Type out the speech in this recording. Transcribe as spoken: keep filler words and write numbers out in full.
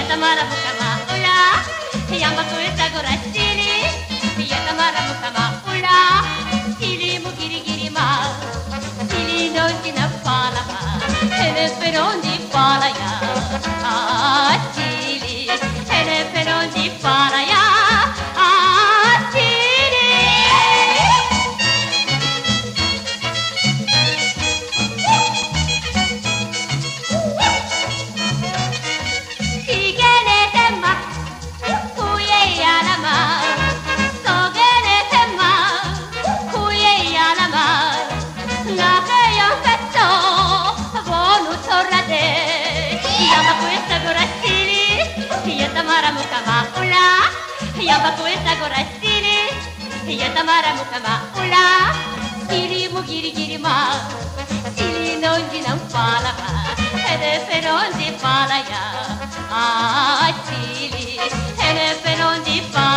tamara mukama ula, yamba kueta gora sili, ya tamara mukama ula, sili mu giri giri ma, sili no jina pala ma, ene perondi pala ya, ah sili, ene perondi pala ya, ah sili. Tamara mukama ula, yamba kueta gora siri, ya tamara mukama ula, siri mu giri giri ma, siri nonji nam pala ma, ene peronji pala ya, ah siri, ene peronji pala.